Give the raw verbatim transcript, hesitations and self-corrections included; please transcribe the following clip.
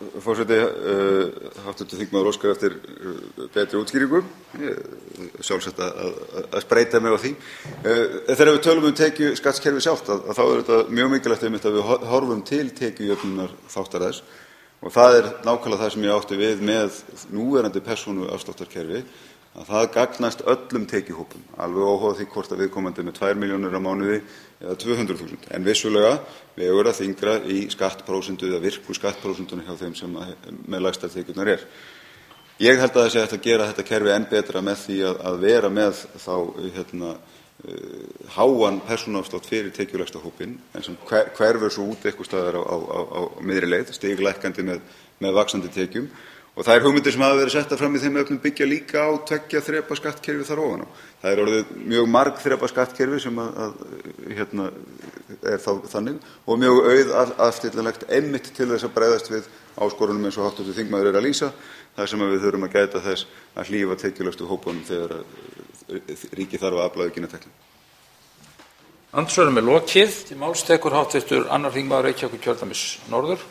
Forseti, háttvirtur þingmaður óskar eftir betri útskýringu. Sjálfsagt að, að spreyta mig á því. Þegar við tölum um tekjuskattskerfi sjálft, að, að þá er þetta mjög mikilvægt einmitt að við horfum til tekjujöfnunar þáttar þess. Og það er nákvæmlega það sem ég átti við með núverandi persónuafsláttarkerfi, að það gagnast öllum tekjuhópum, alveg óháð því hvort að viðkomandi með tvær milljónir á mánuði eða tvö hundruð þúsund. En vissulega vegur að þyngra í skattprósentu eða virku skattprósentunni hjá þeim sem með lægstar tekjurnar er. Ég held að það sé hægt að gera þetta kerfi enn betra með því að, að vera með þá hérna, uh, háan persónuafslátt fyrir tekjulægsta hópinn, en sem hver, hverfur svo út eitthvað staðar á, á, á, á miðri leið, stiglækkandi með, með vaxandi tekjum. Og það er hugmyndir sem hafa verið settar fram í þeim efnum byggja líka á tveggja þrepa skattkerfi þar ofan á. Það er orðið mjög marg þrepa skattkerfi sem að, að hérna, er þá þannig og mjög auð afstillilegt einmitt til þess að bregðast við áskorunum eins og háttvirtur þingmaður er að lýsa, þar sem við þurfum að gæta þess að hlífa tekjulægstu hópunum þegar ríkið þarf að afla aukinna tekna. Andsvörum er lokið. Til máls tekur háttvirtur annar þingmaður Reykjavíkurkjördæmis norður.